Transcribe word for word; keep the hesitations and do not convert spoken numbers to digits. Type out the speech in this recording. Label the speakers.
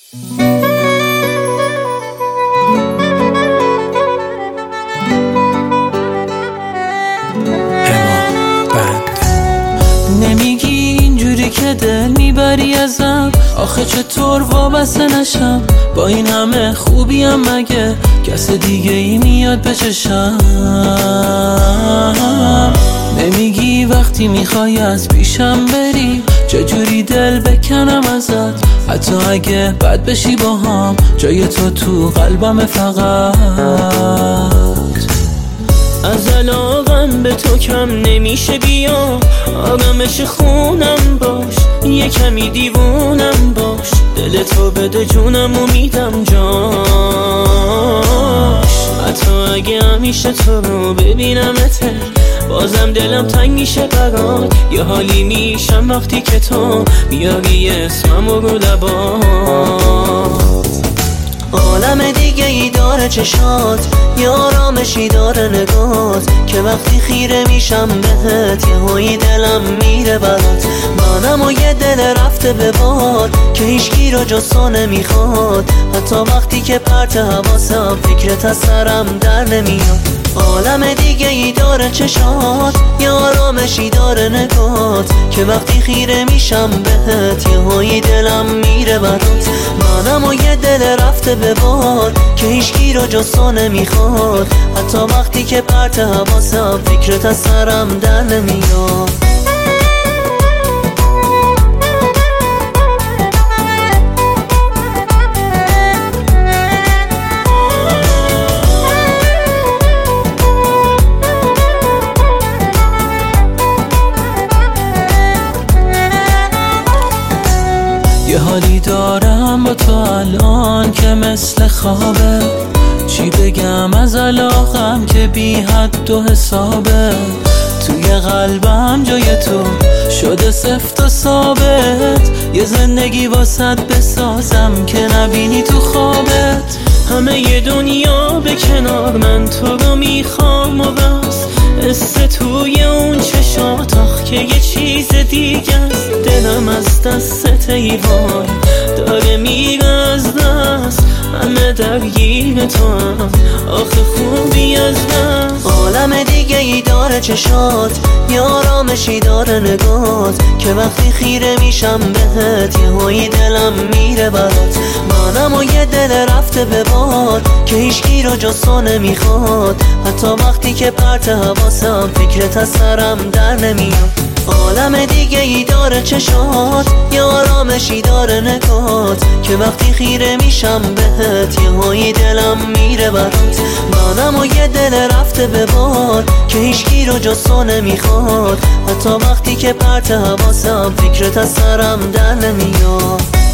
Speaker 1: نمیگی اینجوری که دل میبری ازم، آخه چطور وابسته نشم؟ با این همه خوبیم مگه کس دیگه ای میاد به چشم؟ نمیگی وقتی میخوای از پیشم بری چجوری دل بکنم ازت؟ حتی اگه بد بشی با هم جای تو تو قلبم فقط. از علاقم به تو کم نمیشه، بیا آرامش خونم باش، یه کمی دیوونم باش، دل تو بده جونم و میدم جاش. حتی اگه همیشه تو رو ببینمت بازم دلم تنگ میشه برات، یه حالی میشم وقتی که تو میاری اسمم رو لبات.
Speaker 2: عالم دیگه ای داره چشات، یه آرامشی داره نگات، که وقتی خیره میشم بهت یه هایی دلم میره برات. منم و یه دل رفته به باد که هیچکی رو جز تو نمیخواد، حتی وقتی که پرت حواسم فکرت از سرم در نمیاد. عالم دیگه ای داره چشات، یه آرامشی داره نگات، که وقتی خیره میشم بهت یه هایی دلم میره برات. منم و یه دل رفته به باد که هیچکی رو جز تو نمیخواد، حتی وقتی که پرت حواسم فکرت از سرم در نمیاد.
Speaker 1: یه حالی دارم با تو الان که مثل خوابه، چی بگم از علاقم که بی حد و حسابه. توی قلبم جای تو شده سفت و ثابت، یه زندگی واسط بسازم که نبینی تو خوابت.
Speaker 3: همه ی دنیا به کنار من تو رو میخوام و بس، قصه توی اون چشات آخ که یه چیز دیگه است. دلم از دستت ای وای داره میره از دست، همه درگیر تو هم آخه خوبی از دست.
Speaker 2: عالم دیگه ای داره چشات، یه آرامشی داره نگات، که وقتی خیره میشم بهت یه هایی دلم میره برات. منم و یه دل رفته به باد که هیچکی رو جز تو نمیخواد، حتی وقتی که پرت حواسم فکرت از سرم در نمیاد. عالم دیگه ای داره چشات، یه آرامشی داره نگات، که وقتی خیره میشم بهت یه هایی دلم میره برات. منم و یه دل رفته به باد که هیچکی رو جز تو نمیخواد، حتی وقتی که پرت حواسم فکرت از سرم در نمیاد.